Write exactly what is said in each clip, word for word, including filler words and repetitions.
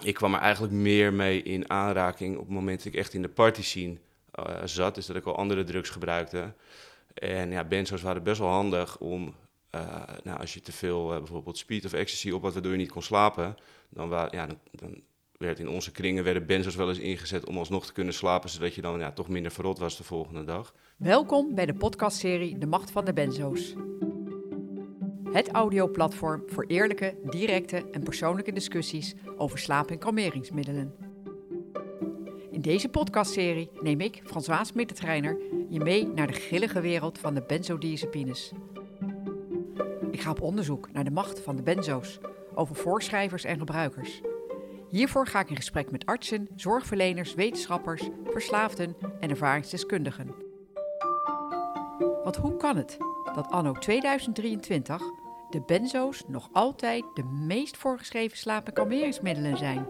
ik kwam er eigenlijk meer mee in aanraking op het moment dat ik echt in de party scene uh, zat. Dus dat ik al andere drugs gebruikte. En ja, benzo's waren best wel handig om, uh, nou, als je te veel uh, bijvoorbeeld speed of ecstasy op had, waardoor je niet kon slapen, dan, wa- ja, dan, dan werd in onze kringen werden benzo's wel eens ingezet om alsnog te kunnen slapen, zodat je dan ja, toch minder verrot was de volgende dag. Welkom bij de podcastserie De Macht van de Benzo's. Het audioplatform voor eerlijke, directe en persoonlijke discussies over slaap- en kalmeringsmiddelen. In deze podcastserie neem ik, Françoise Middeltreiner, je mee naar de grillige wereld van de benzodiazepines. Ik ga op onderzoek naar de macht van de benzo's, over voorschrijvers en gebruikers. Hiervoor ga ik in gesprek met artsen, zorgverleners, wetenschappers, verslaafden en ervaringsdeskundigen. Want hoe kan het dat anno tweeduizend drieëntwintig de benzo's nog altijd de meest voorgeschreven slaap- en kalmeringsmiddelen zijn?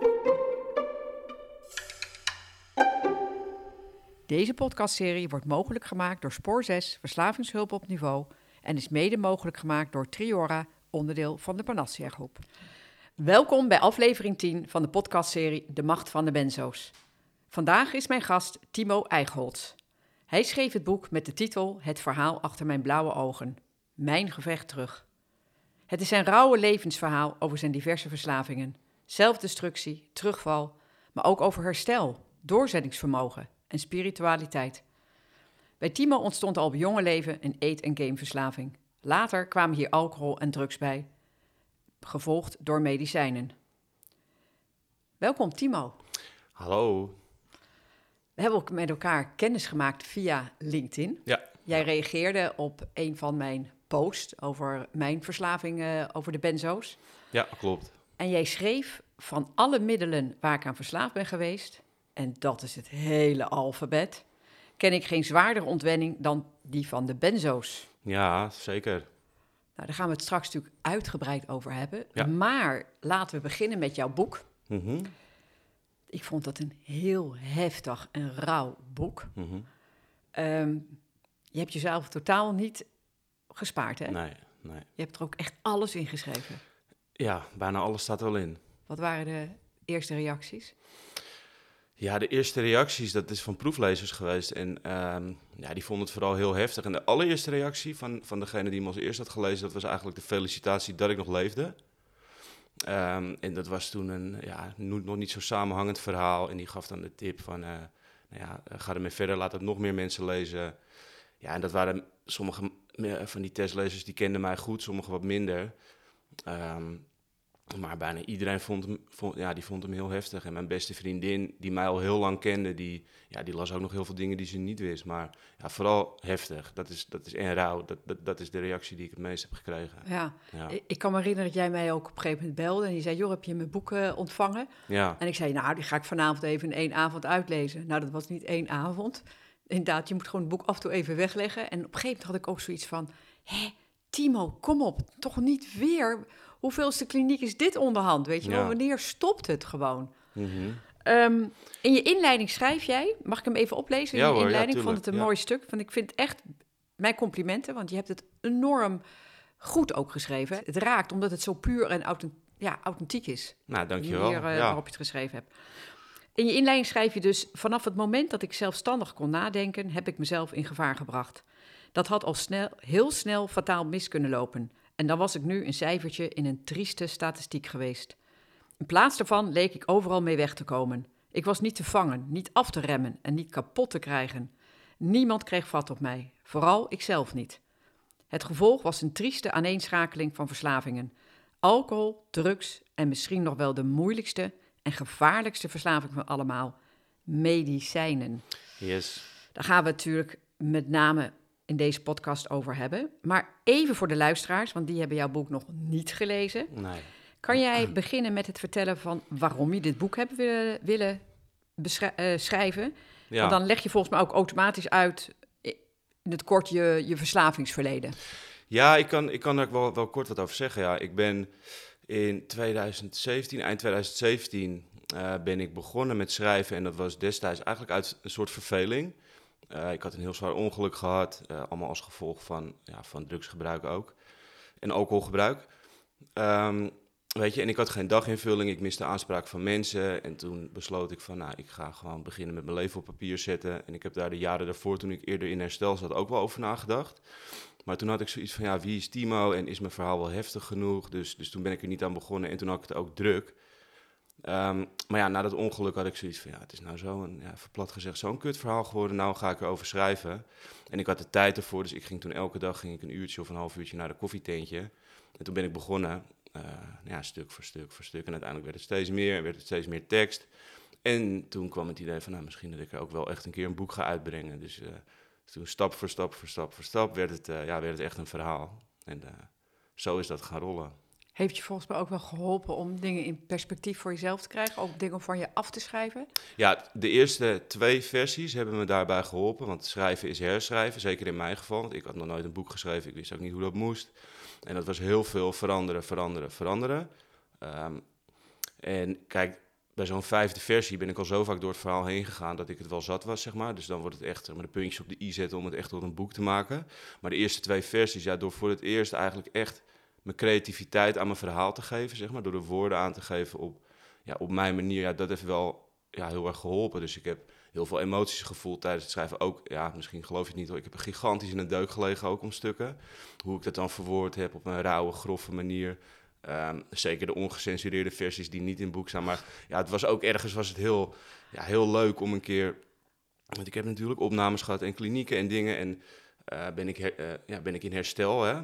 Deze podcastserie wordt mogelijk gemaakt door Spoor zes, Verslavingshulp op Niveau, en is mede mogelijk gemaakt door Triora, onderdeel van de Panacea Groep. Welkom bij aflevering tien van de podcastserie De Macht van de Benzo's. Vandaag is mijn gast Timo Eichholz. Hij schreef het boek met de titel Het verhaal achter mijn blauwe ogen. Mijn gevecht terug. Het is zijn rauwe levensverhaal over zijn diverse verslavingen. Zelfdestructie, terugval, maar ook over herstel, doorzettingsvermogen en spiritualiteit. Bij Timo ontstond al op jonge leven een eet- en gameverslaving. Later kwamen hier alcohol en drugs bij, gevolgd door medicijnen. Welkom Timo. Hallo. We hebben ook met elkaar kennis gemaakt via LinkedIn. Ja. Jij reageerde op een van mijn posts over mijn verslaving, uh, over de benzo's. Ja, klopt. En jij schreef van alle middelen waar ik aan verslaafd ben geweest, en dat is het hele alfabet, ken ik geen zwaardere ontwenning dan die van de benzo's. Ja, zeker. Nou, daar gaan we het straks natuurlijk uitgebreid over hebben. Ja. Maar laten we beginnen met jouw boek. Mm-hmm. Ik vond dat een heel heftig en rauw boek. Mm-hmm. Um, je hebt jezelf totaal niet gespaard, hè? Nee, nee. Je hebt er ook echt alles in geschreven. Ja, bijna alles staat er wel in. Wat waren de eerste reacties? Ja, de eerste reacties, dat is van proeflezers geweest. En um, ja, die vonden het vooral heel heftig. En de allereerste reactie van, van degene die hem als eerst had gelezen, dat was eigenlijk de felicitatie dat ik nog leefde. Um, en dat was toen een ja, nog niet zo samenhangend verhaal. En die gaf dan de tip van, uh, nou ja, ga ermee verder, laat het nog meer mensen lezen. Ja, en dat waren sommige van die testlezers, die kenden mij goed, sommige wat minder. Um, maar bijna iedereen vond hem, vond, ja, die vond hem heel heftig. En mijn beste vriendin, die mij al heel lang kende, die, ja, die las ook nog heel veel dingen die ze niet wist. Maar ja, vooral heftig. Dat is, dat is en rauw. Dat, dat, dat is de reactie die ik het meest heb gekregen. Ja. Ja. Ik kan me herinneren dat jij mij ook op een gegeven moment belde en je zei, joh, heb je mijn boek uh, ontvangen? Ja. En ik zei, nou, die ga ik vanavond even in één avond uitlezen. Nou, dat was niet één avond. Inderdaad, je moet gewoon het boek af en toe even wegleggen. En op een gegeven moment had ik ook zoiets van, hé, Timo, kom op, toch niet weer. Hoeveelste kliniek is dit onderhand? Weet je wel, Ja. wanneer stopt het gewoon? Mm-hmm. Um, in je inleiding schrijf jij, mag ik hem even oplezen? Ja, in je hoor, inleiding ja, vond het een ja. mooi stuk. Want ik vind echt mijn complimenten, want je hebt het enorm goed ook geschreven. Het raakt omdat het zo puur en authent- ja, authentiek is. Nou, De dankjewel. manier uh, Ja. waarop je het geschreven hebt. In je inleiding schrijf je dus, vanaf het moment dat ik zelfstandig kon nadenken, heb ik mezelf in gevaar gebracht. Dat had al snel, heel snel fataal mis kunnen lopen. En dan was ik nu een cijfertje in een trieste statistiek geweest. In plaats daarvan leek ik overal mee weg te komen. Ik was niet te vangen, niet af te remmen en niet kapot te krijgen. Niemand kreeg vat op mij, vooral ikzelf niet. Het gevolg was een trieste aaneenschakeling van verslavingen. Alcohol, drugs en misschien nog wel de moeilijkste en gevaarlijkste verslaving van allemaal, medicijnen. Yes. Daar gaan we natuurlijk met name in deze podcast over hebben. Maar even voor de luisteraars, want die hebben jouw boek nog niet gelezen. Nee. Kan jij beginnen met het vertellen van waarom je dit boek hebt willen, willen beschri- uh, schrijven? Ja. Want dan leg je volgens mij ook automatisch uit in het kort je, je verslavingsverleden. Ja, ik kan, ik kan daar wel, wel kort wat over zeggen. Ja, ik ben in tweeduizend zeventien, eind tweeduizend zeventien, uh, ben ik begonnen met schrijven. En dat was destijds eigenlijk uit een soort verveling. Uh, ik had een heel zwaar ongeluk gehad, uh, allemaal als gevolg van, ja, van drugsgebruik ook. En alcoholgebruik. Um, weet je, en ik had geen daginvulling, ik miste aanspraak van mensen. En toen besloot ik van, nou, ik ga gewoon beginnen met mijn leven op papier zetten. En ik heb daar de jaren daarvoor, toen ik eerder in herstel zat, ook wel over nagedacht. Maar toen had ik zoiets van, ja, wie is Timo en is mijn verhaal wel heftig genoeg? Dus, dus toen ben ik er niet aan begonnen en toen had ik het ook druk. Um, maar ja, na dat ongeluk had ik zoiets van, ja, het is nou zo'n, ja, verplat gezegd, zo'n kut verhaal geworden. Nou ga ik erover schrijven. En ik had de tijd ervoor, dus ik ging toen elke dag ging ik een uurtje of een half uurtje naar de koffietentje. En toen ben ik begonnen, uh, ja, stuk voor stuk voor stuk. En uiteindelijk werd het steeds meer en werd het steeds meer tekst. En toen kwam het idee van, nou, misschien dat ik er ook wel echt een keer een boek ga uitbrengen. Dus uh, toen stap voor stap voor stap voor stap werd het, uh, ja, werd het echt een verhaal. En uh, zo is dat gaan rollen. Heeft je volgens mij ook wel geholpen om dingen in perspectief voor jezelf te krijgen? Ook dingen van je af te schrijven? Ja, de eerste twee versies hebben me daarbij geholpen. Want schrijven is herschrijven, zeker in mijn geval. Want ik had nog nooit een boek geschreven, ik wist ook niet hoe dat moest. En dat was heel veel veranderen, veranderen, veranderen. Um, en kijk, bij zo'n vijfde versie ben ik al zo vaak door het verhaal heen gegaan dat ik het wel zat was, zeg maar. Dus dan wordt het echt, zeg maar, de puntjes op de i zetten om het echt tot een boek te maken. Maar de eerste twee versies, ja, door voor het eerst eigenlijk echt mijn creativiteit aan mijn verhaal te geven, zeg maar, door de woorden aan te geven op, ja, op mijn manier, ja, dat heeft wel, ja, heel erg geholpen. Dus ik heb heel veel emoties gevoeld tijdens het schrijven. Ook, ja, misschien geloof je het niet hoor, ik heb een gigantisch in de deuk gelegen ook om stukken. Hoe ik dat dan verwoord heb op een rauwe, grove manier. Um, zeker de ongecensureerde versies die niet in het boek staan. Maar ja, het was ook ergens was het heel, ja, heel leuk om een keer, want ik heb natuurlijk opnames gehad en klinieken en dingen. En uh, ben, ik her, uh, ja, ben ik in herstel, hè.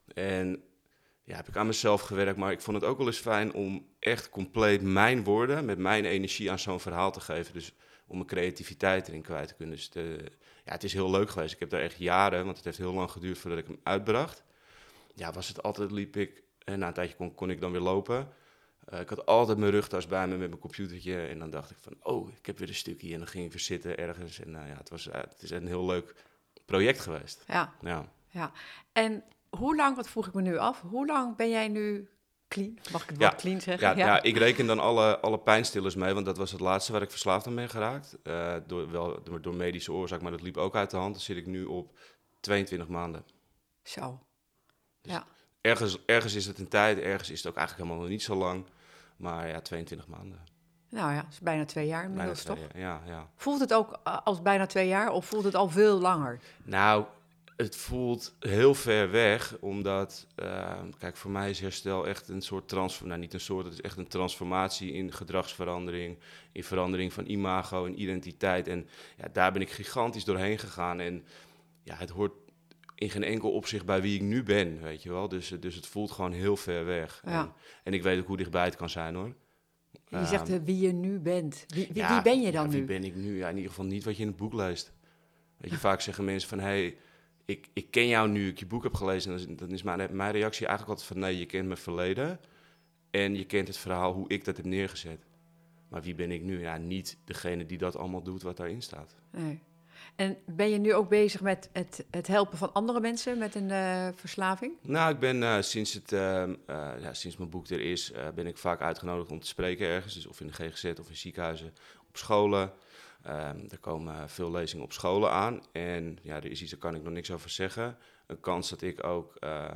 En ja, heb ik aan mezelf gewerkt, maar ik vond het ook wel eens fijn om echt compleet mijn woorden met mijn energie aan zo'n verhaal te geven. Dus om mijn creativiteit erin kwijt te kunnen. Dus de, ja, het is heel leuk geweest. Ik heb daar echt jaren, want het heeft heel lang geduurd voordat ik hem uitbracht. Ja, was het altijd, liep ik, en na een tijdje kon, kon ik dan weer lopen. Uh, ik had altijd mijn rugtas bij me met mijn computertje en dan dacht ik van, oh, ik heb weer een stukje. En dan ging ik weer zitten ergens. En uh, ja, het, was, uh, het is een heel leuk project geweest. Ja, ja. ja. En hoe lang, wat vroeg ik me nu af, hoe lang ben jij nu clean? Mag ik het woord ja, clean zeggen? Ja, ja. ja, ik reken dan alle, alle pijnstillers mee, want dat was het laatste waar ik verslaafd aan ben geraakt. Uh, door, wel, door, door medische oorzaak, maar dat liep ook uit de hand. Dan zit ik nu op tweeëntwintig maanden. Zo, dus ja. Ergens, ergens is het een tijd, ergens is het ook eigenlijk helemaal nog niet zo lang. Maar ja, tweeëntwintig maanden. Nou ja, dat is bijna twee jaar inmiddels, bijna twee toch? Jaar, ja, ja. Voelt het ook als bijna twee jaar of voelt het al veel langer? Nou, het voelt heel ver weg, omdat, uh, kijk, voor mij is herstel echt een soort transformatie, nou niet een soort, het is echt een transformatie in gedragsverandering, in verandering van imago en identiteit. En ja, daar ben ik gigantisch doorheen gegaan en ja, het hoort in geen enkel opzicht bij wie ik nu ben, weet je wel. Dus, dus het voelt gewoon heel ver weg. Ja. En, en ik weet ook hoe dichtbij het kan zijn, hoor. Je zegt uh, wie je nu bent. Wie, wie, ja, wie ben je dan ja, wie nu? ben ik nu? Ja, in ieder geval niet wat je in het boek leest. Weet je, vaak zeggen mensen van, hey, ik, ik ken jou nu ik je boek heb gelezen. En dan is, dan is mijn, mijn reactie eigenlijk altijd van, nee, je kent mijn verleden. En je kent het verhaal hoe ik dat heb neergezet. Maar wie ben ik nu? Ja, niet degene die dat allemaal doet wat daarin staat. Nee. En ben je nu ook bezig met het, het helpen van andere mensen met een uh, verslaving? Nou, ik ben uh, sinds, het, uh, uh, ja, sinds mijn boek er is, uh, ben ik vaak uitgenodigd om te spreken ergens. Dus of in de G G Z of in ziekenhuizen, op scholen. Uh, er komen veel lezingen op scholen aan. En ja, er is iets, daar kan ik nog niks over zeggen. Een kans dat ik ook uh,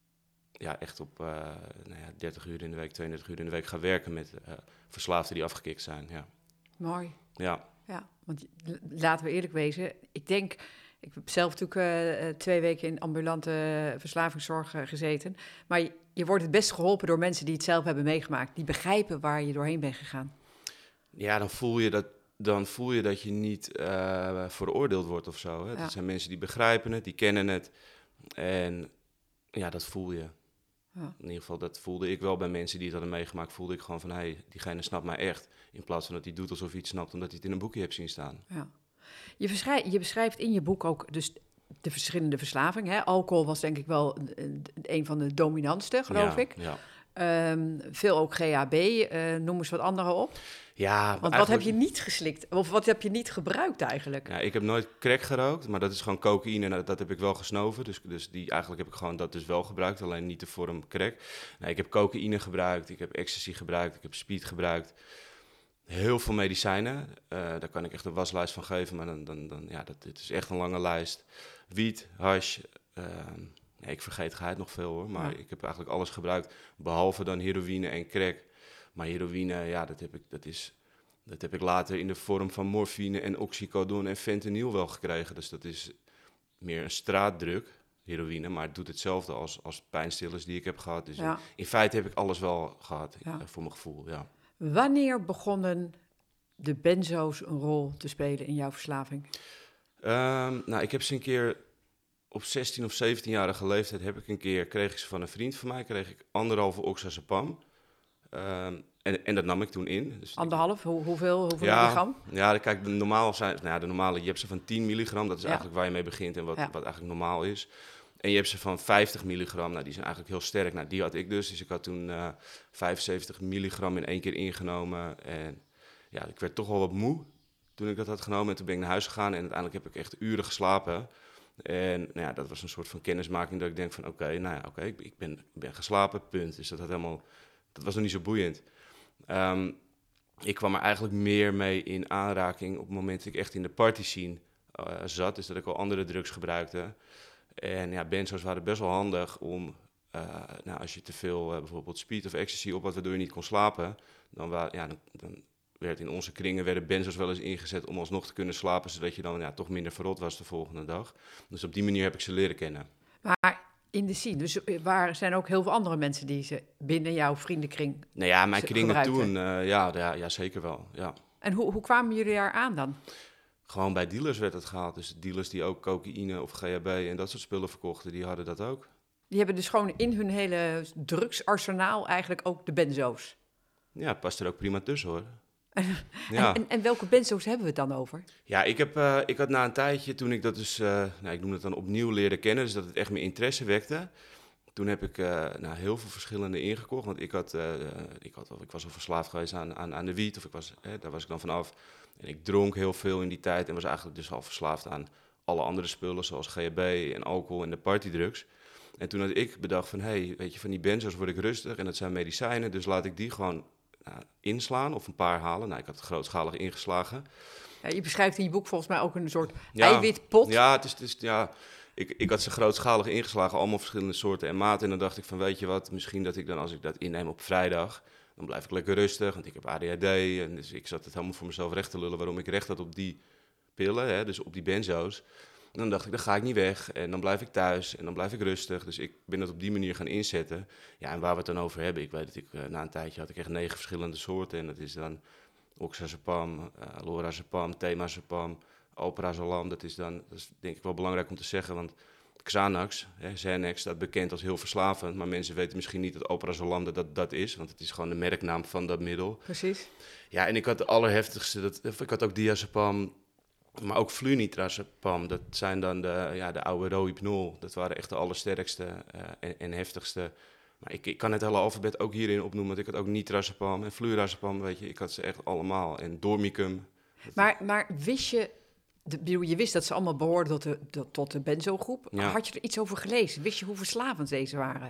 ja, echt op uh, nou ja, dertig uur in de week, tweeëndertig uur in de week ga werken met uh, verslaafden die afgekikt zijn. Ja. Mooi. Ja. Ja, want laten we eerlijk wezen. Ik denk, ik heb zelf natuurlijk uh, twee weken in ambulante uh, verslavingszorg uh, gezeten. Maar je, je wordt het best geholpen door mensen die het zelf hebben meegemaakt. Die begrijpen waar je doorheen bent gegaan. Ja, dan voel je dat, dan voel je, dat je niet uh, veroordeeld wordt of zo. Hè? Ja. Dat zijn mensen die begrijpen het, die kennen het. En ja, dat voel je. Ja. In ieder geval, dat voelde ik wel bij mensen die het hadden meegemaakt. Voelde ik gewoon van, hé, hey, diegene snapt mij echt. In plaats van dat hij doet alsof hij het snapt, omdat hij het in een boekje hebt zien staan. Ja. Je, beschrijft, je beschrijft in je boek ook dus de verschillende verslavingen. Hè? Alcohol was denk ik wel een, een van de dominantste, geloof ja, ik. Ja. Um, veel ook G H B, uh, noem eens wat andere op. Ja, Want eigenlijk... wat heb je niet geslikt? Of wat heb je niet gebruikt eigenlijk? Ja, ik heb nooit crack gerookt, maar dat is gewoon cocaïne en dat, dat heb ik wel gesnoven. Dus, dus die, eigenlijk heb ik gewoon dat dus wel gebruikt, alleen niet de vorm crack. Nee, ik heb cocaïne gebruikt, ik heb ecstasy gebruikt, ik heb speed gebruikt. Heel veel medicijnen, uh, daar kan ik echt een waslijst van geven, maar dan, dan, dan, ja, dat, dit is echt een lange lijst. Wiet, hash, uh, Nee, ik vergeet geheid nog veel hoor, maar Ja. ik heb eigenlijk alles gebruikt, behalve dan heroïne en crack. Maar heroïne, ja, dat heb ik, dat is, dat heb ik later in de vorm van morfine en oxycodon en fentanyl wel gekregen. Dus dat is meer een straatdruk, heroïne, maar het doet hetzelfde als, als pijnstillers die ik heb gehad. Dus Ja. in, in feite heb ik alles wel gehad, Ja. eh, voor mijn gevoel, ja. Wanneer begonnen de benzo's een rol te spelen in jouw verslaving? Um, nou, ik heb ze een keer op zestien of zeventienjarige leeftijd heb ik een keer, kreeg ik ze van een vriend van mij, kreeg ik anderhalve oxazepam. Um, en, en dat nam ik toen in. Dus Anderhalf? Hoe, hoeveel hoeveel ja, milligram? Ja, kijk, de normaal zijn, nou ja, de normale, je hebt ze van tien milligram, dat is Ja. eigenlijk waar je mee begint en wat, Ja. wat eigenlijk normaal is. En je hebt ze van vijftig milligram, nou die zijn eigenlijk heel sterk. Nou, die had ik dus, dus ik had toen uh, vijfenzeventig milligram in één keer ingenomen. En ja, ik werd toch wel wat moe toen ik dat had genomen. En toen ben ik naar huis gegaan en uiteindelijk heb ik echt uren geslapen. En nou ja, dat was een soort van kennismaking dat ik denk van oké, okay, nou ja, oké, okay, ik, ik, ben, ik ben geslapen, punt. Dus dat had helemaal, dat was nog niet zo boeiend. Um, ik kwam er eigenlijk meer mee in aanraking op het moment dat ik echt in de party scene uh, zat. Dus dat ik al andere drugs gebruikte. En ja, benzo's waren best wel handig om, uh, nou, als je te veel uh, bijvoorbeeld speed of ecstasy op had, waardoor je niet kon slapen, dan, wa- ja, dan, dan werd in onze kringen werden benzo's wel eens ingezet om alsnog te kunnen slapen, zodat je dan ja, toch minder verrot was de volgende dag. Dus op die manier heb ik ze leren kennen. Maar in de scene, dus waar zijn ook heel veel andere mensen die ze binnen jouw vriendenkring Nou ja, mijn kringen gebruikten? toen, uh, ja, ja, ja, zeker wel, ja. En hoe, hoe kwamen jullie daar aan dan? Gewoon bij dealers werd het gehaald. Dus dealers die ook cocaïne of G H B en dat soort spullen verkochten, die hadden dat ook. Die hebben dus gewoon in hun hele drugsarsenaal eigenlijk ook de benzo's. Ja, het past er ook prima tussen hoor. Ja. En, en, en welke benzo's hebben we het dan over? Ja, ik, heb, uh, ik had na een tijdje, toen ik dat dus, uh, nou, ik noem het dan opnieuw leren kennen, dus dat het echt mijn interesse wekte. Toen heb ik uh, nou, heel veel verschillende ingekocht, want ik, had, uh, ik, had, ik was al verslaafd geweest aan, aan, aan de wiet, of ik was, eh, daar was ik dan vanaf. En ik dronk heel veel in die tijd en was eigenlijk dus al verslaafd aan alle andere spullen, zoals G H B en alcohol en de partydrugs. En toen had ik bedacht van, hé, hey, weet je, van die benzo's word ik rustig en dat zijn medicijnen, dus laat ik die gewoon nou, inslaan of een paar halen. Nou, ik had het grootschalig ingeslagen. Ja, je beschrijft in je boek volgens mij ook een soort Ja, eiwitpot. Ja, het is, het is, ja ik, ik had ze grootschalig ingeslagen, allemaal verschillende soorten en maten. En dan dacht ik van, weet je wat, misschien dat ik dan, als ik dat inneem op vrijdag, dan blijf ik lekker rustig, want ik heb A D H D. En dus ik zat het helemaal voor mezelf recht te lullen waarom ik recht had op die pillen, hè, dus op die benzo's. En dan dacht ik, dan ga ik niet weg en dan blijf ik thuis en dan blijf ik rustig. Dus ik ben het op die manier gaan inzetten. Ja, en waar we het dan over hebben, ik weet dat ik, uh, na een tijdje had ik echt negen verschillende soorten. En dat is dan oxazepam, uh, lorazepam, temazepam, alprazolam. Dat is dan, dat is denk ik wel belangrijk om te zeggen, want Xanax, hè, Xanax, staat bekend als heel verslavend. Maar mensen weten misschien niet dat alprazolam dat, dat dat is, want het is gewoon de merknaam van dat middel. Precies. Ja, en ik had de allerheftigste, dat, ik had ook diazepam, maar ook flunitrazepam. Dat zijn dan de, ja, de oude Rohypnol. Dat waren echt de allersterkste uh, en, en heftigste. Maar ik, ik kan het hele alfabet ook hierin opnoemen, want ik had ook nitrazepam en flurazepam, weet je. Ik had ze echt allemaal. En dormicum. Maar, maar wist je, de, je wist dat ze allemaal behoorden tot de, de, tot de benzogroep. Ja. Had je er iets over gelezen? Wist je hoe verslavend deze waren?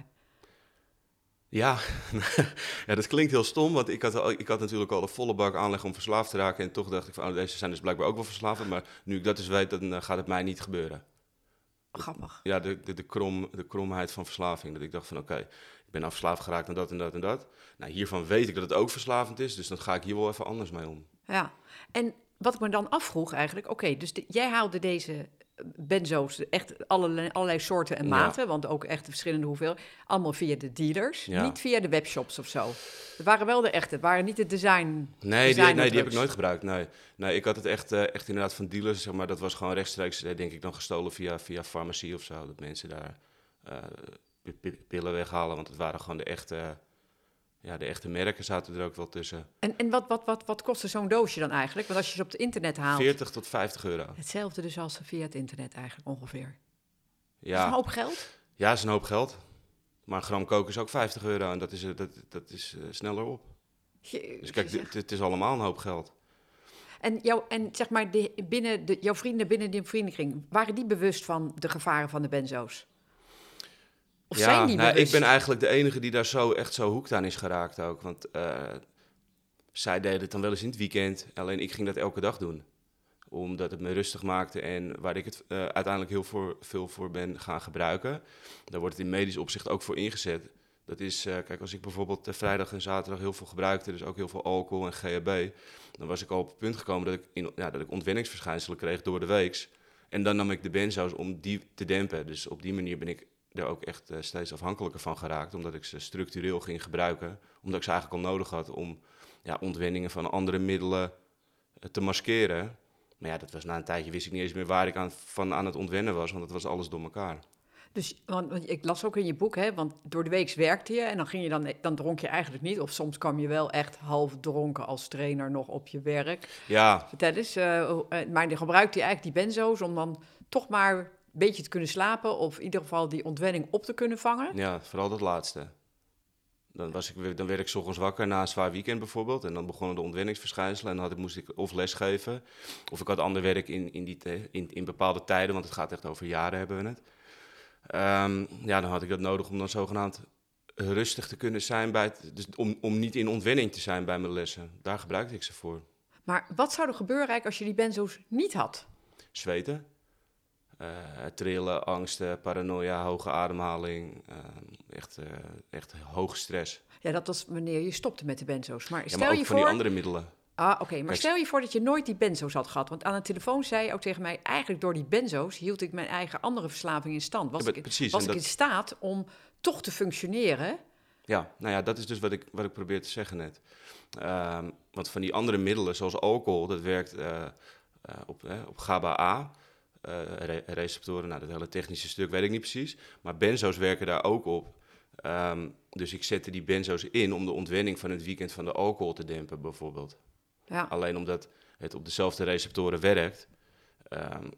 Ja, ja, dat klinkt heel stom, want ik had, al, ik had natuurlijk al de volle bak aanleg om verslaafd te raken. En toch dacht ik van, oh, deze zijn dus blijkbaar ook wel verslaafd. Maar nu ik dat dus weet, dan uh, gaat het mij niet gebeuren. Grappig. Ja, de, de, de, krom, de kromheid van verslaving. Dat ik dacht van, oké, okay, ik ben afverslaafd geraakt aan dat en dat en dat. Nou, hiervan weet ik dat het ook verslavend is, dus dan ga ik hier wel even anders mee om. Ja, en wat ik me dan afvroeg eigenlijk, oké, okay, dus de, jij haalde deze benzo's, echt allerlei, allerlei soorten en maten, ja. Want ook echt verschillende hoeveelheden, allemaal via de dealers, ja. Niet via de webshops of zo. Het waren wel de echte, het waren niet de design. Nee, die, nee die heb ik nooit gebruikt. Nee, nee ik had het echt, uh, echt inderdaad van dealers, zeg maar, dat was gewoon rechtstreeks, denk ik, dan gestolen via, via farmacie of zo. Dat mensen daar uh, p- pillen weghalen, want het waren gewoon de echte, ja, de echte merken zaten er ook wel tussen. En, en wat, wat, wat, wat kostte zo'n doosje dan eigenlijk? Want als je ze op het internet haalt... veertig tot vijftig euro. Hetzelfde dus als via het internet eigenlijk ongeveer. Ja. Dat is een hoop geld? Ja, dat is een hoop geld. Maar een gram kook is ook vijftig euro en dat is, dat, dat is uh, sneller op. Je, dus kijk, d- het is allemaal een hoop geld. En, jou, en zeg maar, de, binnen de, jouw vrienden binnen die vriendenkring, waren die bewust van de gevaren van de benzo's? Of ja, zijn die nou, bewust? ik ben eigenlijk de enige die daar zo echt zo hoekt aan is geraakt ook. Want uh, zij deden het dan wel eens in het weekend, alleen ik ging dat elke dag doen. Omdat het me rustig maakte en waar ik het uh, uiteindelijk heel voor, veel voor ben gaan gebruiken. Daar wordt het in medisch opzicht ook voor ingezet. Dat is, uh, kijk, als ik bijvoorbeeld uh, vrijdag en zaterdag heel veel gebruikte, dus ook heel veel alcohol en G H B, dan was ik al op het punt gekomen dat ik, in, ja, dat ik ontwenningsverschijnselen kreeg door de weeks. En dan nam ik de benzo's om die te dempen. Dus op die manier ben ik er ook echt uh, steeds afhankelijker van geraakt, omdat ik ze structureel ging gebruiken. Omdat ik ze eigenlijk al nodig had om ja, ontwenningen van andere middelen uh, te maskeren. Maar ja, dat was na een tijdje, wist ik niet eens meer waar ik aan, van aan het ontwennen was, want het was alles door elkaar. Dus, want, want ik las ook in je boek, hè, want door de week werkte je en dan ging je dan, dan dronk je eigenlijk niet. Of soms kwam je wel echt half dronken als trainer nog op je werk. Ja. Vertel eens, uh, maar dan gebruikte je eigenlijk die benzo's om dan toch maar een beetje te kunnen slapen of in ieder geval die ontwenning op te kunnen vangen? Ja, vooral dat laatste. Dan, was ik, dan werd ik 's ochtends wakker na een zwaar weekend bijvoorbeeld. En dan begonnen de ontwenningsverschijnselen. En dan had ik, moest ik of lesgeven. Of ik had ander werk in, in, die te, in, in bepaalde tijden. Want het gaat echt over jaren hebben we het. Um, ja, dan had ik dat nodig om dan zogenaamd rustig te kunnen zijn. Bij het, dus om, om niet in ontwenning te zijn bij mijn lessen. Daar gebruikte ik ze voor. Maar wat zou er gebeuren eigenlijk als je die benzo's niet had? Zweten. Uh, trillen, angsten, paranoia, hoge ademhaling, uh, echt, uh, echt hoge stress. Ja, dat was wanneer je stopte met de benzo's. Maar stel ja, maar ook je van voor... die andere middelen. Ah, oké. Okay. Maar Kijk, stel je voor dat je nooit die benzo's had gehad. Want aan de telefoon zei je ook tegen mij, eigenlijk door die benzo's hield ik mijn eigen andere verslaving in stand. Was ja, ik, precies, was ik dat... in staat om toch te functioneren? Ja, nou ja, dat is dus wat ik, wat ik probeer te zeggen net. Uh, want van die andere middelen, zoals alcohol, dat werkt uh, uh, op, uh, op GABA-A. Uh, re- receptoren, nou dat hele technische stuk weet ik niet precies. Maar benzo's werken daar ook op. Um, dus ik zette die benzo's in om de ontwenning van het weekend van de alcohol te dempen bijvoorbeeld. Ja. Alleen omdat het op dezelfde receptoren werkt, um,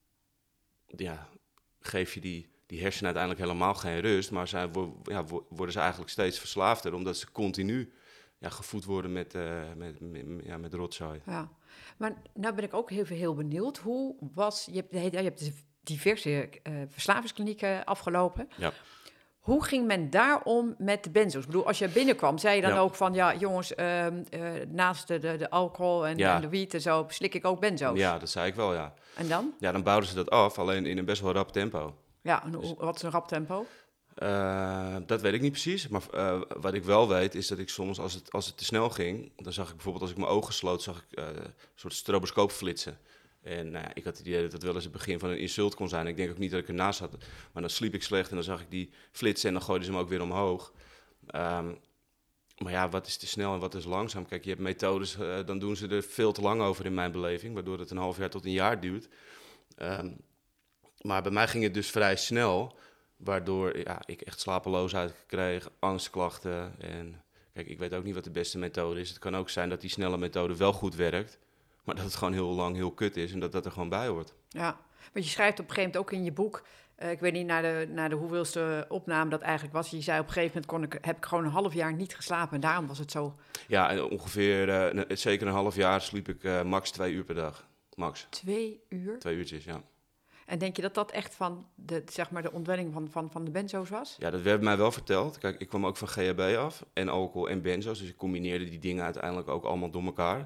ja, geef je die, die hersenen uiteindelijk helemaal geen rust. Maar zij, wo- ja, wo- worden ze eigenlijk steeds verslaafder, omdat ze continu ja, gevoed worden met, uh, met, met, ja, met rotzooi. Ja. Maar nou ben ik ook heel, heel benieuwd. Hoe was... Je hebt, je hebt diverse uh, verslavingsklinieken afgelopen. Ja. Hoe ging men daarom met de benzo's? Ik bedoel, als je binnenkwam, zei je dan ja. ook van... ja, jongens, uh, uh, naast de, de, de alcohol en, ja. en de wiet en zo... slik ik ook benzo's. Ja, dat zei ik wel, ja. En dan? Ja, dan bouwden ze dat af, alleen in een best wel rap tempo. Ja, en hoe, wat is een rap tempo? Uh, dat weet ik niet precies, maar uh, wat ik wel weet is dat ik soms, als het, als het te snel ging... dan zag ik bijvoorbeeld, als ik mijn ogen sloot, zag ik uh, een soort stroboscoop flitsen. En nou ja, ik had het idee dat het wel eens het begin van een insult kon zijn. Ik denk ook niet dat ik ernaast zat, maar dan sliep ik slecht en dan zag ik die flitsen... en dan gooiden ze hem ook weer omhoog. Um, maar ja, wat is te snel en wat is langzaam? Kijk, je hebt methodes, uh, dan doen ze er veel te lang over in mijn beleving... waardoor het een half jaar tot een jaar duurt. Um, maar bij mij ging het dus vrij snel... Waardoor ja, ik echt slapeloosheid kreeg, angstklachten. En kijk, ik weet ook niet wat de beste methode is. Het kan ook zijn dat die snelle methode wel goed werkt, maar dat het gewoon heel lang heel kut is en dat dat er gewoon bij hoort. Ja, want je schrijft op een gegeven moment ook in je boek... Uh, ik weet niet naar de, naar de hoeveelste opname dat eigenlijk was. Je zei op een gegeven moment kon ik, heb ik gewoon een half jaar niet geslapen en daarom was het zo... Ja, en ongeveer, uh, zeker een half jaar sliep ik uh, max twee uur per dag. Max. Twee uur? Twee uurtjes, ja. En denk je dat dat echt van de, zeg maar de ontwenning van, van, van de benzo's was? Ja, dat werd mij wel verteld. Kijk, ik kwam ook van G H B af en alcohol en benzo's. Dus ik combineerde die dingen uiteindelijk ook allemaal door elkaar.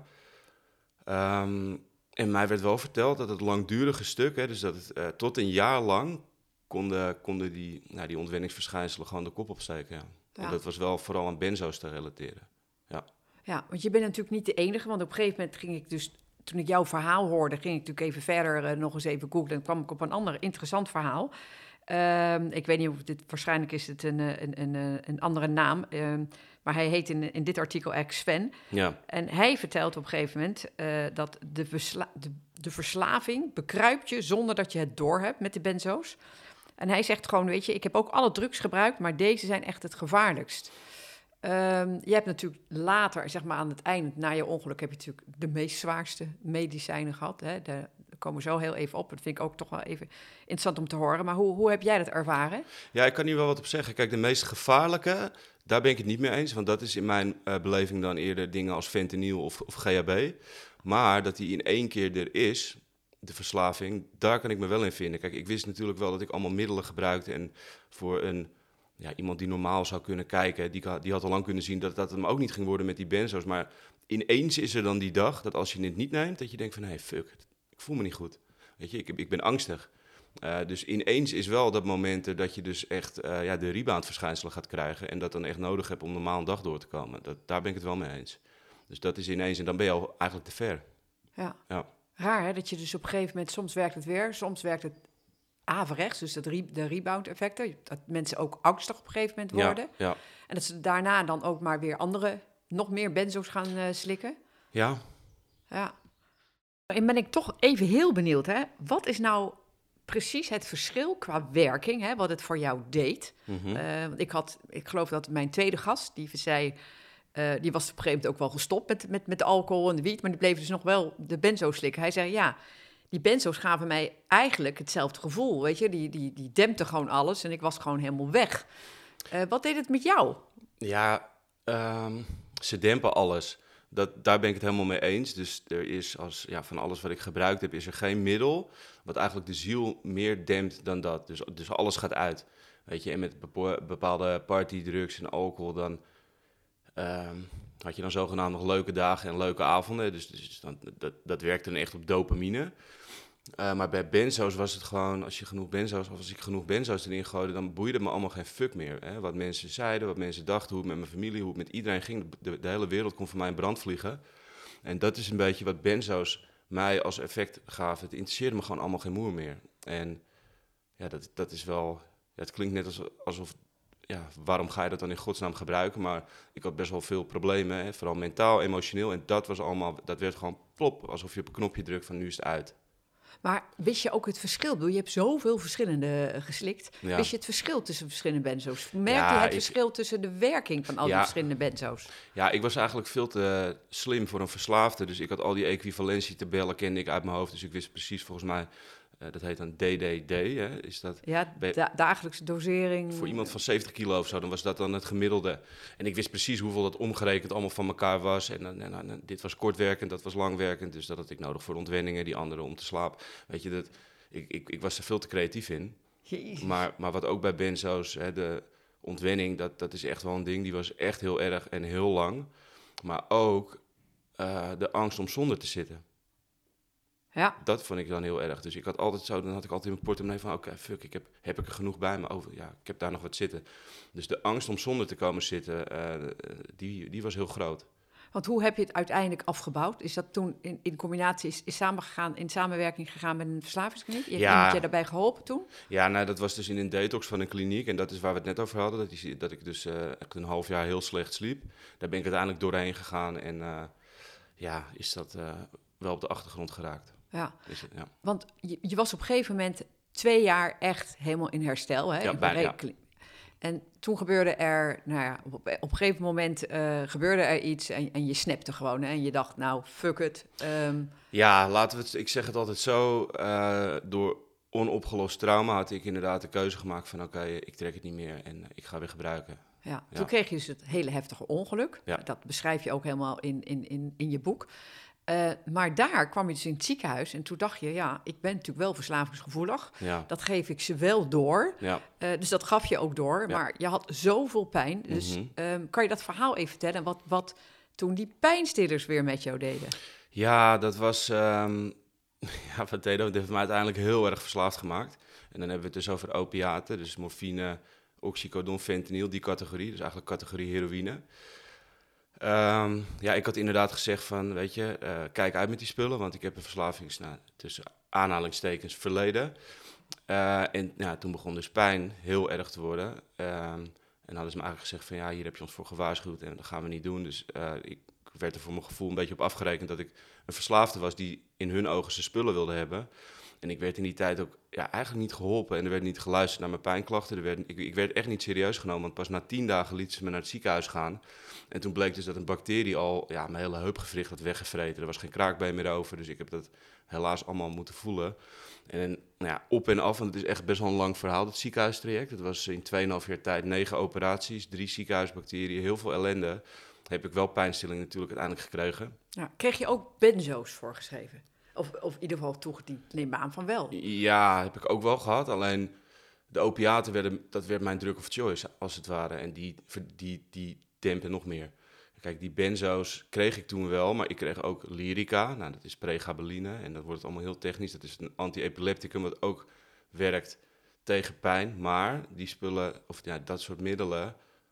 Um, en mij werd wel verteld dat het langdurige stuk, hè, dus dat het uh, tot een jaar lang konden, konden die, nou, die ontwenningsverschijnselen gewoon de kop opsteken. Ja. Ja. En dat was wel vooral aan benzo's te relateren. Ja. Ja, want je bent natuurlijk niet de enige, want op een gegeven moment ging ik dus... Toen ik jouw verhaal hoorde, ging ik natuurlijk even verder uh, nog eens even googlen. En kwam ik op een ander interessant verhaal. Uh, ik weet niet of dit, waarschijnlijk is het een, een, een, een andere naam. Uh, maar hij heet in, in dit artikel eigenlijk Sven. Ja. En hij vertelt op een gegeven moment uh, dat de, versla- de, de verslaving bekruipt je zonder dat je het doorhebt met de benzo's. En hij zegt gewoon, weet je, ik heb ook alle drugs gebruikt, maar deze zijn echt het gevaarlijkst. Um, je hebt natuurlijk later, zeg maar aan het eind, na je ongeluk, heb je natuurlijk de meest zwaarste medicijnen gehad. Hè? De, daar komen we zo heel even op. Dat vind ik ook toch wel even interessant om te horen. Maar hoe, hoe heb jij dat ervaren? Ja, ik kan hier wel wat op zeggen. Kijk, de meest gevaarlijke, daar ben ik het niet mee eens. Want dat is in mijn uh, beleving dan eerder dingen als fentanyl of, of G H B. Maar dat die in één keer er is, de verslaving, daar kan ik me wel in vinden. Kijk, ik wist natuurlijk wel dat ik allemaal middelen gebruikte en voor een... Ja, iemand die normaal zou kunnen kijken, die, die had al lang kunnen zien dat dat hem ook niet ging worden met die benzo's. Maar ineens is er dan die dag dat als je het niet neemt, dat je denkt van, hé, hey, fuck, ik voel me niet goed. Weet je, ik, ik ben angstig. Uh, dus ineens is wel dat moment dat je dus echt uh, ja, de rebound-verschijnselen gaat krijgen en dat dan echt nodig hebt om normaal een dag door te komen. Dat, daar ben ik het wel mee eens. Dus dat is ineens, en dan ben je al eigenlijk te ver. Ja. Ja. Raar hè, dat je dus op een gegeven moment, soms werkt het weer, soms werkt het averechts, dus dat re- de rebound-effecten, dat mensen ook angstig op een gegeven moment worden. Ja, ja. En dat ze daarna dan ook maar weer andere, nog meer benzo's gaan uh, slikken. Ja. Ja. En ben ik toch even heel benieuwd, hè? Wat is nou precies het verschil qua werking, hè, wat het voor jou deed? Mm-hmm. Uh, want ik had, ik geloof dat mijn tweede gast, die zei, uh, die was op een gegeven moment ook wel gestopt met, met, met de alcohol en de wiet, maar die bleef dus nog wel de benzo slikken. Hij zei, ja, die benzo's gaven mij eigenlijk hetzelfde gevoel, weet je? Die, die, die dempte gewoon alles en ik was gewoon helemaal weg. Uh, wat deed het met jou? Ja, um, ze dempen alles. Dat, daar ben ik het helemaal mee eens. Dus er is als, ja, van alles wat ik gebruikt heb, is er geen middel wat eigenlijk de ziel meer dempt dan dat. Dus, dus alles gaat uit. Weet je, en met bepo- bepaalde partydrugs en alcohol, dan um, had je dan zogenaamd nog leuke dagen en leuke avonden. Dus, dus dan, dat, dat werkte dan echt op dopamine. Uh, maar bij benzo's was het gewoon, als je genoeg benzo's, of als ik genoeg benzo's erin gooide, dan boeide me allemaal geen fuck meer. Hè? Wat mensen zeiden, wat mensen dachten, hoe het met mijn familie, hoe het met iedereen ging. De, de hele wereld kon voor mij in brand vliegen. En dat is een beetje wat benzo's mij als effect gaven. Het interesseerde me gewoon allemaal geen moer meer. En ja, dat, dat is wel, ja, het klinkt net als, alsof, ja, waarom ga je dat dan in godsnaam gebruiken? Maar ik had best wel veel problemen, hè? Vooral mentaal, emotioneel. En dat was allemaal, dat werd gewoon plop, alsof je op een knopje drukt van nu is het uit. Maar wist je ook het verschil? Ik bedoel, je hebt zoveel verschillende uh, geslikt. Ja. Wist je het verschil tussen verschillende benzo's? Merkte Ja, je het ik, verschil tussen de werking van al die ja, verschillende benzo's? Ja, ik was eigenlijk veel te slim voor een verslaafde. Dus ik had al die equivalentietabellen kende ik uit mijn hoofd. Dus ik wist precies volgens mij, uh, dat heet dan D D D. Hè? Is dat ja, da- dagelijkse dosering. Voor iemand van zeventig kilo of zo, dan was dat dan het gemiddelde. En ik wist precies hoeveel dat omgerekend allemaal van elkaar was. En, en, en, en dit was kortwerkend, dat was langwerkend. Dus dat had ik nodig voor ontwenningen, die andere om te slapen. Weet je, dat, ik, ik, ik was er veel te creatief in. Maar, maar wat ook bij benzo's, hè, de ontwenning, dat, dat is echt wel een ding. Die was echt heel erg en heel lang. Maar ook uh, de angst om zonder te zitten. Ja. Dat vond ik dan heel erg. Dus ik had altijd zo, dan had ik altijd in mijn portemonnee van, oké, okay, fuck, ik heb, heb ik er genoeg bij me over? Ja, ik heb daar nog wat zitten. Dus de angst om zonder te komen zitten, uh, die, die was heel groot. Want hoe heb je het uiteindelijk afgebouwd? Is dat toen in, in combinatie, is, is samengegaan, in samenwerking gegaan met een verslavingskliniek? Heeft ja. iemand je daarbij geholpen toen? Ja, nou, dat was dus in een detox van een kliniek. En dat is waar we het net over hadden, dat, die, dat ik dus uh, echt een half jaar heel slecht sliep. Daar ben ik uiteindelijk doorheen gegaan en uh, ja, is dat uh, wel op de achtergrond geraakt. Ja, is het, ja. Want je, je was op een gegeven moment twee jaar echt helemaal in herstel. Hè? Ja, in bijna, ja. En toen gebeurde er, nou ja, op, op een gegeven moment uh, gebeurde er iets en, en je snapte gewoon. Hè? En je dacht, nou, fuck it. Um... Ja, laten we het, ik zeg het altijd zo, uh, door onopgelost trauma had ik inderdaad de keuze gemaakt van, oké, okay, ik trek het niet meer en uh, ik ga weer gebruiken. Ja, ja. Toen kreeg je dus het hele heftige ongeluk. Ja. Dat beschrijf je ook helemaal in, in, in, in je boek. Uh, maar daar kwam je dus in het ziekenhuis en toen dacht je, ja, ik ben natuurlijk wel verslavingsgevoelig. Ja. Dat geef ik ze wel door. Ja. Uh, dus dat gaf je ook door. Ja. Maar je had zoveel pijn. Dus mm-hmm. um, kan je dat verhaal even vertellen? Wat, wat toen die pijnstillers weer met jou deden? Ja, dat was... Um, ja, wat deden we? Dat heeft me uiteindelijk heel erg verslaafd gemaakt. En dan hebben we het dus over opiaten. Dus morfine, oxycodon, fentanyl, die categorie. Dus eigenlijk categorie heroïne. Um, ja, ik had inderdaad gezegd van, weet je, uh, kijk uit met die spullen, want ik heb een verslavings, nou, tussen aanhalingstekens, verleden. Uh, en ja, toen begon dus pijn heel erg te worden. Um, en hadden ze me eigenlijk gezegd van, ja, hier heb je ons voor gewaarschuwd en dat gaan we niet doen. Dus uh, ik werd er voor mijn gevoel een beetje op afgerekend dat ik een verslaafde was die in hun ogen zijn spullen wilde hebben. En ik werd in die tijd ook ja, eigenlijk niet geholpen en er werd niet geluisterd naar mijn pijnklachten. Er werd, ik, ik werd echt niet serieus genomen, want pas na tien dagen lieten ze me naar het ziekenhuis gaan. En toen bleek dus dat een bacterie al ja, mijn hele heupgewricht had weggevreten. Er was geen kraakbeen meer over, dus ik heb dat helaas allemaal moeten voelen. En nou ja, op en af, want het is echt best wel een lang verhaal, dat ziekenhuistraject. Het was in twee en een half jaar tijd negen operaties, drie ziekenhuisbacteriën, heel veel ellende. Heb ik wel pijnstilling natuurlijk uiteindelijk gekregen. Ja, kreeg je ook benzo's voorgeschreven? Of, of in ieder geval toegediend, neem aan van wel. Ja, heb ik ook wel gehad. Alleen de opiaten, werden, dat werd mijn drug of choice, als het ware. En die, die, die dempen nog meer. Kijk, die benzo's kreeg ik toen wel, maar ik kreeg ook Lyrica. Nou, dat is pregabaline en dat wordt allemaal heel technisch. Dat is een anti-epilepticum wat ook werkt tegen pijn. Maar die spullen, of ja, dat soort middelen,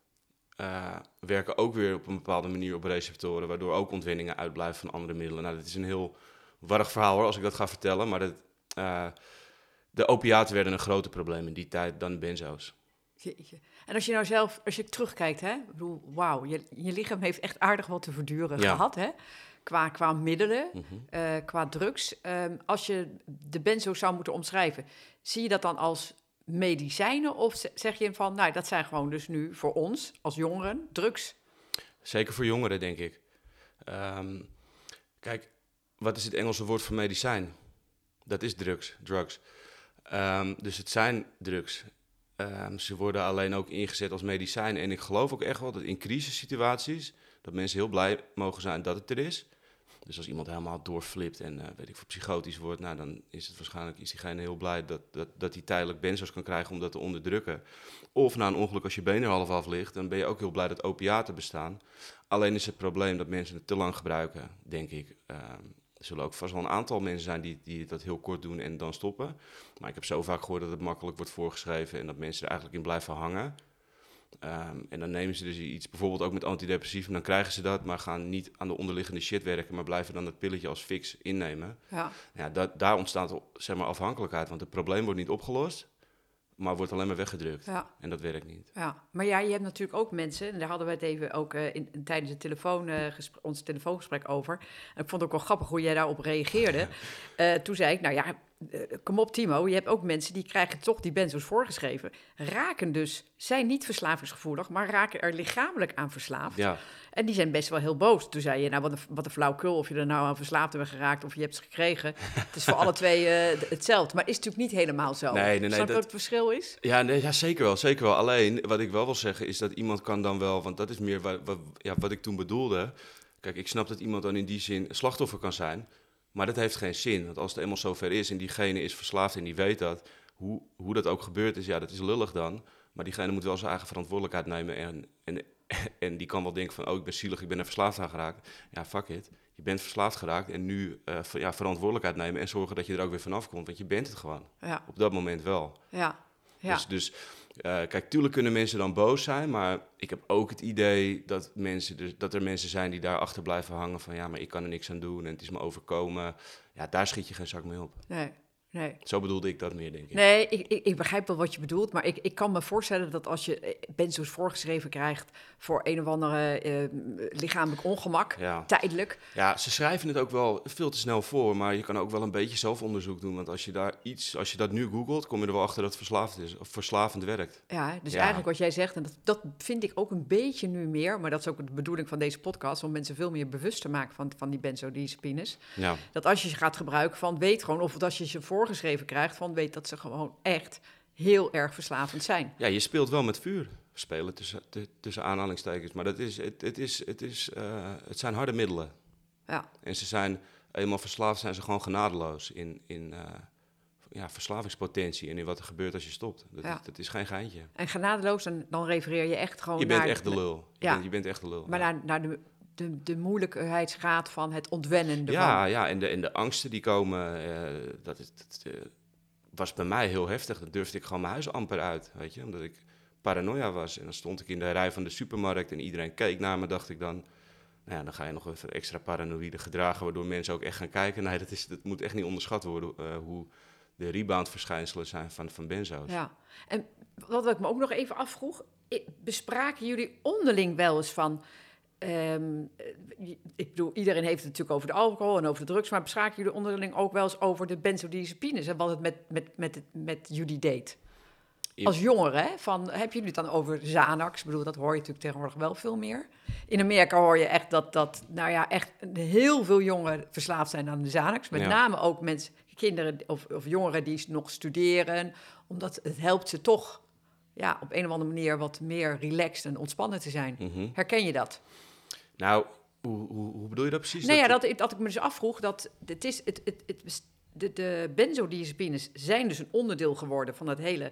uh, werken ook weer op een bepaalde manier op receptoren, waardoor ook ontwenningen uitblijven van andere middelen. Nou, dat is een heel warrig verhaal hoor, als ik dat ga vertellen. Maar dat, uh, de opiaten werden een groter probleem in die tijd dan de benzo's. Jeetje. En als je nou zelf, als je terugkijkt, hè, ik bedoel, wauw, je, je lichaam heeft echt aardig wat te verduren ja. gehad, hè? Qua, qua middelen, mm-hmm. uh, qua drugs. Um, als je de benzo's zou moeten omschrijven, zie je dat dan als medicijnen of zeg je van, nou, dat zijn gewoon dus nu voor ons als jongeren drugs? Zeker voor jongeren, denk ik. Um, kijk, wat is het Engelse woord voor medicijn? Dat is drugs, drugs. Um, dus het zijn drugs. Um, ze worden alleen ook ingezet als medicijn. En ik geloof ook echt wel dat in crisissituaties dat mensen heel blij mogen zijn dat het er is. Dus als iemand helemaal doorflipt en uh, weet ik veel, psychotisch wordt, nou, dan is het waarschijnlijk is diegene heel blij dat, dat, dat hij tijdelijk benzo's kan krijgen om dat te onderdrukken. Of na een ongeluk als je been er half af ligt, dan ben je ook heel blij dat opiaten bestaan. Alleen is het probleem dat mensen het te lang gebruiken, denk ik. Um, Er zullen ook vast wel een aantal mensen zijn die, die dat heel kort doen en dan stoppen. Maar ik heb zo vaak gehoord dat het makkelijk wordt voorgeschreven en dat mensen er eigenlijk in blijven hangen. Um, en dan nemen ze dus iets, bijvoorbeeld ook met antidepressief, en dan krijgen ze dat, maar gaan niet aan de onderliggende shit werken, maar blijven dan het pilletje als fix innemen. Ja. Ja, dat, daar ontstaat zeg maar, afhankelijkheid, want het probleem wordt niet opgelost, maar wordt alleen maar weggedrukt. Ja. En dat werkt niet. Ja, maar ja, je hebt natuurlijk ook mensen, en daar hadden we het even ook uh, in, in, tijdens het telefoon, uh, gespre- ons telefoongesprek over. En ik vond het ook wel grappig hoe jij daarop reageerde. Uh, toen zei ik, nou ja, uh, kom op Timo, je hebt ook mensen die krijgen toch die benzo's voorgeschreven. Raken dus, zijn niet verslavingsgevoelig, maar raken er lichamelijk aan verslaafd. Ja. En die zijn best wel heel boos. Toen zei je, nou wat een, wat een flauwkul of je er nou aan verslaafd bent geraakt of je hebt ze gekregen. Het is voor alle twee uh, hetzelfde. Maar het is natuurlijk niet helemaal zo. Nee, nee, nee. Snap je dat... wat het verschil is? Ja, nee, ja, zeker wel, zeker wel. Alleen, wat ik wel wil zeggen is dat iemand kan dan wel, want dat is meer wat, wat, ja, wat ik toen bedoelde. Kijk, ik snap dat iemand dan in die zin slachtoffer kan zijn, maar dat heeft geen zin. Want als het eenmaal zover is en diegene is verslaafd en die weet dat, hoe, hoe dat ook gebeurd is, ja, dat is lullig dan. Maar diegene moet wel zijn eigen verantwoordelijkheid nemen en, en, en die kan wel denken van, oh, ik ben zielig, ik ben er verslaafd aan geraakt. Ja, fuck it. Je bent verslaafd geraakt en nu uh, ja, verantwoordelijkheid nemen en zorgen dat je er ook weer vanaf komt, want je bent het gewoon. Ja. Op dat moment wel. Ja. Ja. Dus, dus uh, kijk, tuurlijk kunnen mensen dan boos zijn, maar ik heb ook het idee dat, mensen dus, dat er mensen zijn die daar achter blijven hangen van ja, maar ik kan er niks aan doen en het is me overkomen. Ja, daar schiet je geen zak mee op. Nee. Nee. Zo bedoelde ik dat meer, denk ik. Nee, ik, ik, ik begrijp wel wat je bedoelt, maar ik, ik kan me voorstellen dat als je benzo's voorgeschreven krijgt voor een of andere uh, lichamelijk ongemak, ja. tijdelijk. Ja, ze schrijven het ook wel veel te snel voor, maar je kan ook wel een beetje zelfonderzoek doen, want als je daar iets, als je dat nu googelt, kom je er wel achter dat het verslaafd is, of verslavend werkt. Ja, dus ja. eigenlijk wat jij zegt, en dat, dat vind ik ook een beetje nu meer, maar dat is ook de bedoeling van deze podcast, om mensen veel meer bewust te maken van, van die benzodiazepines. Ja. Dat als je ze gaat gebruiken, van weet gewoon, of als je ze voor geschreven krijgt, van weet dat ze gewoon echt heel erg verslavend zijn. Ja, je speelt wel met vuur. Spelen tussen, t- tussen aanhalingstekens. Maar dat is, het, het, is, het, is, uh, het zijn harde middelen. Ja. En ze zijn, eenmaal verslaafd zijn ze gewoon genadeloos in, in uh, ja, verslavingspotentie en in wat er gebeurt als je stopt. Dat, ja. is, dat is geen geintje. En genadeloos, dan, dan refereer je echt gewoon je bent naar... echt de lul. Je, ja. bent, je bent echt de lul. Maar ja. naar, naar de... De, de moeilijkheidsgraad van het ontwennen ervan. Ja, ja en, de, en de angsten die komen, uh, dat, is, dat uh, was bij mij heel heftig. Dan durfde ik gewoon mijn huis amper uit, weet je. Omdat ik paranoia was. En dan stond ik in de rij van de supermarkt en iedereen keek naar me, dacht ik dan... Nou ja, dan ga je nog even extra paranoïde gedragen, waardoor mensen ook echt gaan kijken. Nee, dat, is, dat moet echt niet onderschat worden, uh, hoe de reboundverschijnselen zijn van, van benzo's. Ja, en wat ik me ook nog even afvroeg, bespraken jullie onderling wel eens van... Um, ik bedoel, iedereen heeft het natuurlijk over de alcohol en over de drugs, maar bespraken jullie onderling ook wel eens over de benzodiazepines en wat het met, met, met, met jullie deed? Als jongeren, hè? Van, heb jullie het dan over Xanax? Ik bedoel, dat hoor je natuurlijk tegenwoordig wel veel meer. In Amerika hoor je echt dat, dat nou ja, echt heel veel jongeren verslaafd zijn aan de Xanax. Met ja. name ook mensen, kinderen of, of jongeren die nog studeren, omdat het helpt ze toch ja, op een of andere manier wat meer relaxed en ontspannen te zijn. Mm-hmm. Herken je dat? Nou, hoe, hoe, hoe bedoel je dat precies? Nou ja, dat, dat ik me dus afvroeg, dat het is, het, het, het, de, de benzodiazepines zijn dus een onderdeel geworden van het hele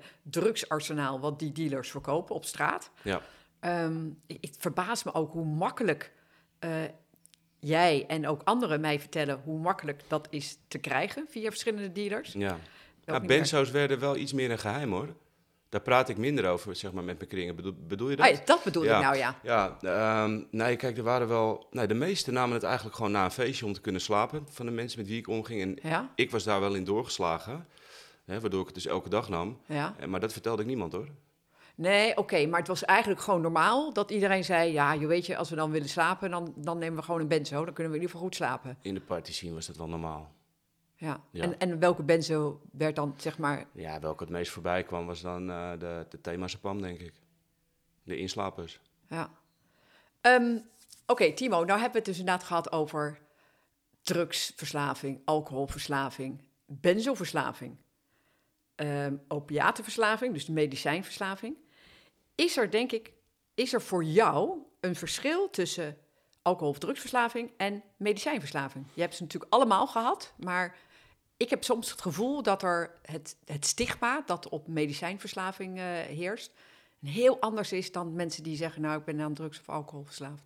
drugsarsenaal wat die dealers verkopen op straat. Ja. Um, het verbaast me ook hoe makkelijk uh, jij en ook anderen mij vertellen hoe makkelijk dat is te krijgen via verschillende dealers. Ja, nou, benzo's werden wel iets meer een geheim, hoor. Daar praat ik minder over, zeg maar, met mijn kringen. Bedoel, bedoel je dat? Ah, ja, dat bedoel ja. ik nou, ja. Ja, um, nee, kijk, er waren wel... Nee, de meesten namen het eigenlijk gewoon na een feestje om te kunnen slapen, van de mensen met wie ik omging. En ja? ik was daar wel in doorgeslagen, hè, waardoor ik het dus elke dag nam. Ja. Maar dat vertelde ik niemand, hoor. Nee, oké, okay, maar het was eigenlijk gewoon normaal dat iedereen zei... ja, je weet je, als we dan willen slapen, dan, dan nemen we gewoon een benzo. Dan kunnen we in ieder geval goed slapen. In de party scene was dat wel normaal. Ja, ja. En, en welke benzo werd dan, zeg maar... Ja, welke het meest voorbij kwam was dan uh, de, de Themazepam, denk ik. De inslapers. Ja. Um, Oké, okay, Timo, nou hebben we het dus inderdaad gehad over drugsverslaving, alcoholverslaving, benzoverslaving, um, opiatenverslaving, dus de medicijnverslaving. Is er, denk ik, is er voor jou een verschil tussen alcohol- of drugsverslaving en medicijnverslaving? Je hebt ze natuurlijk allemaal gehad, maar ik heb soms het gevoel dat er het, het stigma dat op medicijnverslaving uh, heerst heel anders is dan mensen die zeggen, nou, ik ben aan drugs of alcohol verslaafd.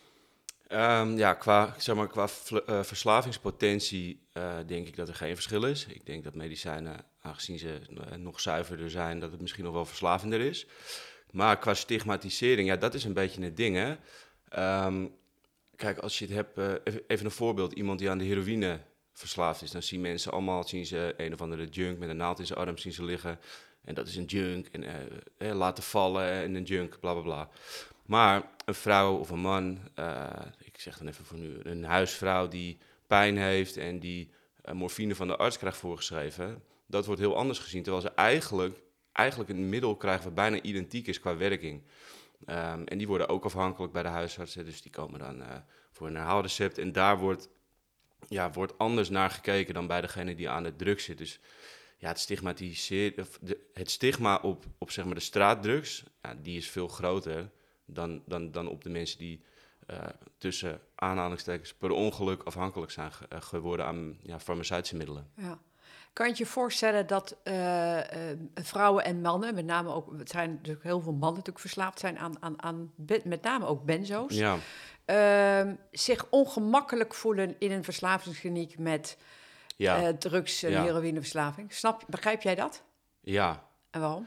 Um, ja, qua, zeg maar, qua vl- uh, verslavingspotentie uh, denk ik dat er geen verschil is. Ik denk dat medicijnen, aangezien ze uh, nog zuiverder zijn, dat het misschien nog wel verslavender is. Maar qua stigmatisering, ja, dat is een beetje het ding, hè. Um, kijk, als je het hebt, uh, even een voorbeeld, iemand die aan de heroïne verslaafd is, dan zien mensen allemaal, zien ze een of andere junk met een naald in zijn arm, zien ze liggen. En dat is een junk, en uh, eh, laten vallen en een junk, bla bla bla. Maar een vrouw of een man, uh, ik zeg dan even voor nu, een huisvrouw die pijn heeft en die uh, morfine van de arts krijgt voorgeschreven, dat wordt heel anders gezien. Terwijl ze eigenlijk, eigenlijk een middel krijgen wat bijna identiek is qua werking. Um, en die worden ook afhankelijk bij de huisartsen, dus die komen dan uh, voor een herhaalrecept. En daar wordt, ja, wordt anders naar gekeken dan bij degene die aan de drugs zit. Dus ja, het stigmatiseren, het stigma op, op zeg maar de straatdrugs, ja, die is veel groter dan, dan, dan op de mensen die uh, tussen aanhalingstekens per ongeluk afhankelijk zijn ge, uh, geworden aan ja, farmaceutische middelen. Ja. Kan je je voorstellen dat uh, uh, vrouwen en mannen, met name ook, het zijn natuurlijk heel veel mannen natuurlijk verslaafd zijn aan, aan, aan met name ook benzo's, Ja. Uh, zich ongemakkelijk voelen in een verslavingskliniek met ja. uh, drugs- en ja. heroïneverslaving? Snap, begrijp jij dat? Ja. En waarom?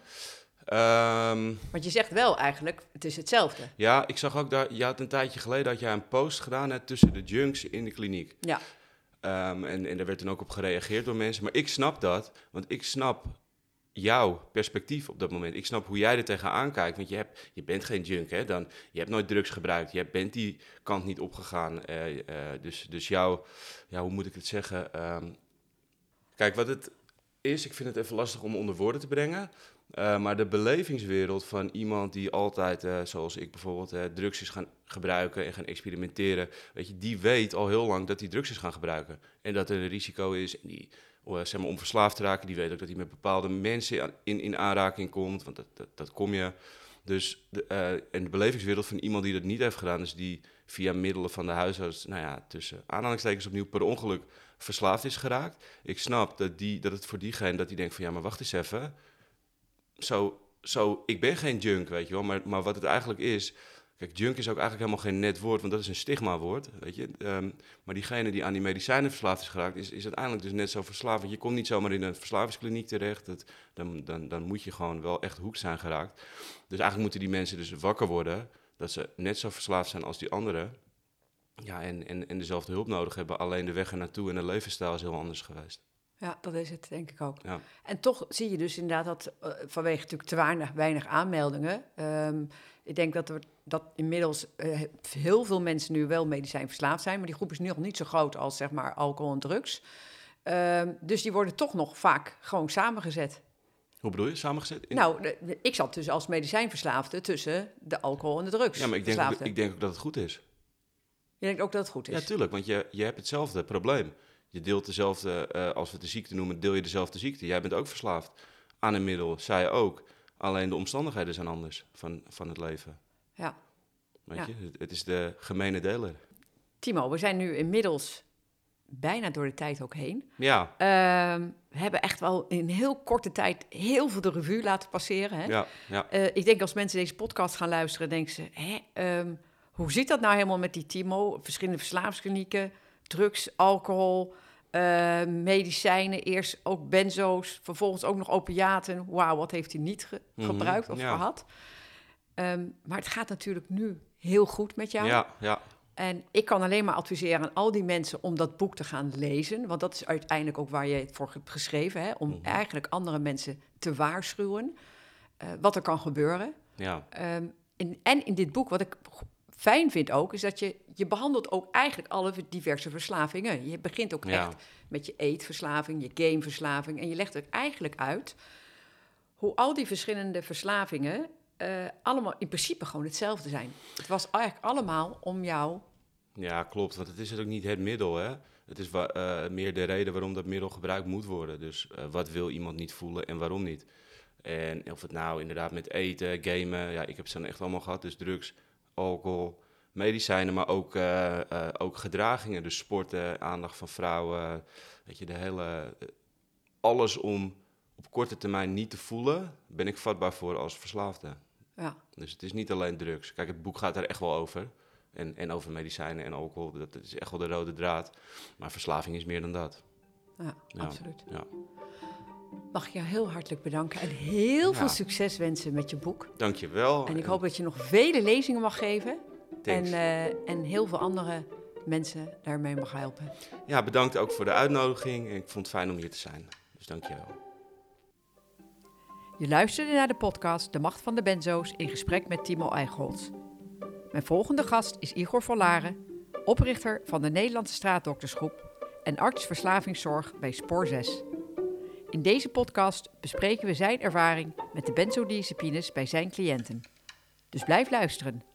Um, Want je zegt wel eigenlijk, het is hetzelfde. Ja, ik zag ook daar, je had een tijdje geleden dat jij een post gedaan hebt tussen de junks in de kliniek. Ja. Um, en, en daar werd dan ook op gereageerd door mensen. Maar ik snap dat, want ik snap jouw perspectief op dat moment. Ik snap hoe jij er tegenaan kijkt, want je, hebt, je bent geen junk, hè? Dan, je hebt nooit drugs gebruikt, je bent die kant niet opgegaan. Uh, uh, dus, dus jouw, ja, hoe moet ik het zeggen? Um, kijk, wat het is, ik vind het even lastig om onder woorden te brengen. Uh, maar de belevingswereld van iemand die altijd, uh, zoals ik bijvoorbeeld, uh, drugs is gaan gebruiken en gaan experimenteren, weet je, die weet al heel lang dat hij drugs is gaan gebruiken. En dat er een risico is, en die, uh, zeg maar, om verslaafd te raken, die weet ook dat hij met bepaalde mensen in, in aanraking komt, want dat, dat, dat kom je. Dus de, uh, en de belevingswereld van iemand die dat niet heeft gedaan, dus die via middelen van de huisarts, nou ja, tussen aanhalingstekens opnieuw per ongeluk verslaafd is geraakt. Ik snap dat, die, dat het voor diegene, dat die denkt van ja, maar wacht eens even. Zo, zo, ik ben geen junk, weet je wel, maar, maar wat het eigenlijk is. Kijk, junk is ook eigenlijk helemaal geen net woord, want dat is een stigma-woord, weet je. Um, maar diegene die aan die medicijnen verslaafd is geraakt, is, is uiteindelijk dus net zo verslaafd. Want je komt niet zomaar in een verslavingskliniek terecht. Dat, dan, dan, dan moet je gewoon wel echt hoek zijn geraakt. Dus eigenlijk moeten die mensen dus wakker worden, dat ze net zo verslaafd zijn als die anderen. Ja, en, en, en dezelfde hulp nodig hebben. Alleen de weg er naartoe en de levensstijl is heel anders geweest. Ja, dat is het, denk ik ook. Ja. En toch zie je dus inderdaad dat uh, vanwege natuurlijk te weinig, weinig aanmeldingen. Um, ik denk dat er dat inmiddels uh, heel veel mensen nu wel medicijnverslaafd zijn, maar die groep is nog niet zo groot als zeg maar alcohol en drugs. Um, dus die worden toch nog vaak gewoon samengezet. Hoe bedoel je, samengezet? In... Nou, de, ik zat dus als medicijnverslaafde tussen de alcohol en de drugs. Ja, maar ik denk, ook, ik denk ook dat het goed is. Je denkt ook dat het goed is? Ja, tuurlijk, want je, je hebt hetzelfde probleem. Je deelt dezelfde, uh, als we het de ziekte noemen, deel je dezelfde ziekte. Jij bent ook verslaafd aan een middel, zij ook. Alleen de omstandigheden zijn anders van, van het leven. Ja. Weet ja. je, het, het is de gemene deler. Timo, we zijn nu inmiddels bijna door de tijd ook heen. Ja. Uh, we hebben echt wel in heel korte tijd heel veel de revue laten passeren. Hè? Ja, ja. Uh, ik denk als mensen deze podcast gaan luisteren, denken ze, hè, um, Hoe zit dat nou helemaal met die Timo? Verschillende verslavingsklinieken, drugs, alcohol, uh, medicijnen, eerst ook benzo's, vervolgens ook nog opiaten. Wauw, wat heeft hij niet ge- mm-hmm. gebruikt of ja. gehad? Um, maar het gaat natuurlijk nu heel goed met jou. Ja, ja. En ik kan alleen maar adviseren aan al die mensen om dat boek te gaan lezen. Want dat is uiteindelijk ook waar je het voor hebt geschreven. Hè? Om mm-hmm. eigenlijk andere mensen te waarschuwen uh, wat er kan gebeuren. Ja. Um, in, en in dit boek, wat ik fijn vind ook, is dat je, je behandelt ook eigenlijk alle diverse verslavingen. Je begint ook ja. echt met je eetverslaving, je gameverslaving. En je legt er eigenlijk uit hoe al die verschillende verslavingen Uh, allemaal in principe gewoon hetzelfde zijn. Het was eigenlijk allemaal om jou... Ja, klopt, want het is ook niet het middel, hè. Het is wa- uh, meer de reden waarom dat middel gebruikt moet worden. Dus uh, wat wil iemand niet voelen en waarom niet? En of het nou inderdaad met eten, gamen... Ja, ik heb ze dan echt allemaal gehad. Dus drugs, alcohol, medicijnen, maar ook, uh, uh, ook gedragingen. Dus sporten, aandacht van vrouwen. Weet je, de hele... Uh, alles om op korte termijn niet te voelen... ben ik vatbaar voor als verslaafde. Ja. Dus het is niet alleen drugs. Kijk, het boek gaat daar echt wel over. En, en over medicijnen en alcohol. Dat, dat is echt wel de rode draad. Maar verslaving is meer dan dat. Ja, ja. absoluut. Ja. Mag ik jou heel hartelijk bedanken. En heel ja. veel succes wensen met je boek. Dank je wel. En ik en... hoop dat je nog vele lezingen mag geven. En, uh, en heel veel andere mensen daarmee mag helpen. Ja, bedankt ook voor de uitnodiging. En ik vond het fijn om hier te zijn. Dus dank je wel. Je luisterde naar de podcast De Macht van de Benzo's in gesprek met Timo Eichholz. Mijn volgende gast is Igor Vollaren, oprichter van de Nederlandse Straatdoktersgroep en arts verslavingszorg bij Spoor zes. In deze podcast bespreken we zijn ervaring met de benzodiazepines bij zijn cliënten. Dus blijf luisteren.